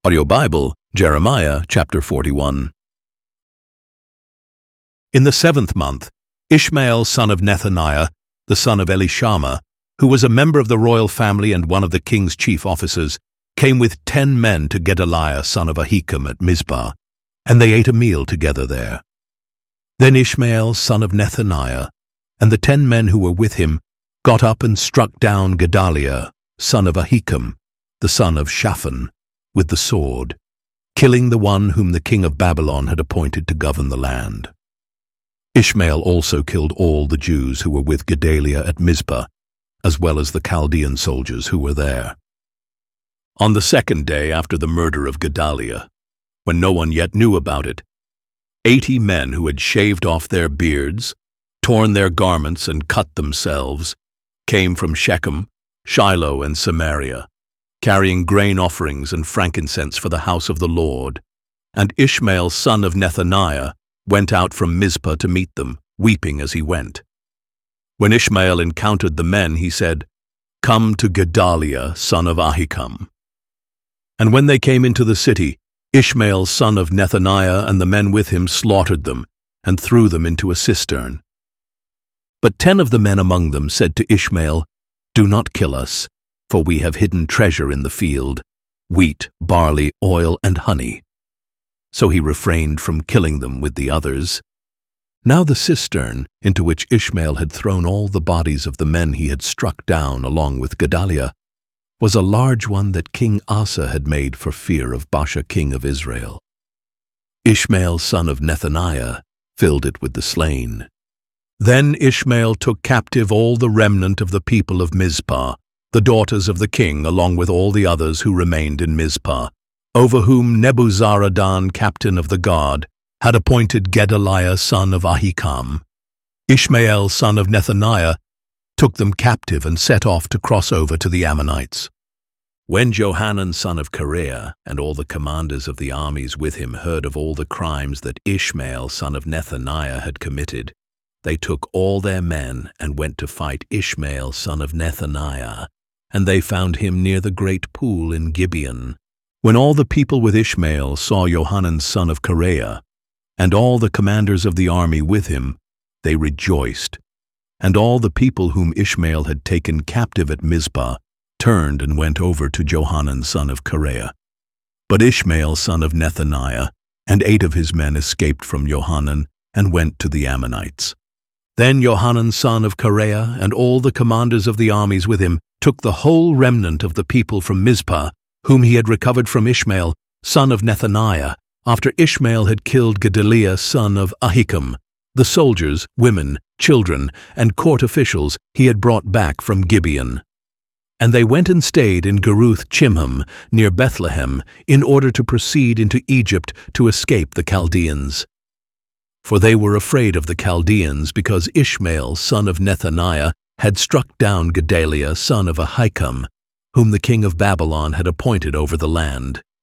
Audio Bible, Jeremiah chapter 41. In the 7th month, Ishmael son of Nethaniah, the son of Elishama, who was a member of the royal family and one of the king's chief officers, came with 10 men to Gedaliah son of Ahikam at Mizpah, and they ate a meal together there. Then Ishmael son of Nethaniah and the 10 men who were with him got up and struck down Gedaliah son of Ahikam, the son of Shaphan, with the sword, killing the one whom the king of Babylon had appointed to govern the land. Ishmael also killed all the Jews who were with Gedaliah at Mizpah, as well as the Chaldean soldiers who were there. On the 2nd day after the murder of Gedaliah, when no one yet knew about it, 80 men who had shaved off their beards, torn their garments and cut themselves, came from Shechem, Shiloh, and Samaria, carrying grain offerings and frankincense for the house of the Lord. And Ishmael son of Nethaniah went out from Mizpah to meet them, weeping as he went. When Ishmael encountered the men, he said, "Come to Gedaliah son of Ahikam." And when they came into the city, Ishmael son of Nethaniah and the men with him slaughtered them and threw them into a cistern. But 10 of the men among them said to Ishmael, "Do not kill us, for we have hidden treasure in the field, wheat, barley, oil, and honey." So he refrained from killing them with the others. Now the cistern, into which Ishmael had thrown all the bodies of the men he had struck down along with Gedaliah, was a large one that King Asa had made for fear of Baasha king of Israel. Ishmael son of Nethaniah filled it with the slain. Then Ishmael took captive all the remnant of the people of Mizpah, the daughters of the king, along with all the others who remained in Mizpah, over whom Nebuzaradan, captain of the guard, had appointed Gedaliah son of Ahikam. Ishmael son of Nethaniah took them captive and set off to cross over to the Ammonites. When Johanan son of Kareah and all the commanders of the armies with him heard of all the crimes that Ishmael son of Nethaniah had committed, they took all their men and went to fight Ishmael son of Nethaniah, and they found him near the great pool in Gibeon. When all the people with Ishmael saw Johanan son of Kareah, and all the commanders of the army with him, they rejoiced. And all the people whom Ishmael had taken captive at Mizpah turned and went over to Johanan son of Kareah. But Ishmael son of Nethaniah and 8 of his men escaped from Johanan and went to the Ammonites. Then Johanan son of Kareah and all the commanders of the armies with him took the whole remnant of the people from Mizpah, whom he had recovered from Ishmael son of Nethaniah, after Ishmael had killed Gedaliah son of Ahikam, the soldiers, women, children, and court officials he had brought back from Gibeon. And they went and stayed in Geruth Chimham, near Bethlehem, in order to proceed into Egypt to escape the Chaldeans. For they were afraid of the Chaldeans, because Ishmael son of Nethaniah had struck down Gedaliah son of Ahikam, whom the king of Babylon had appointed over the land.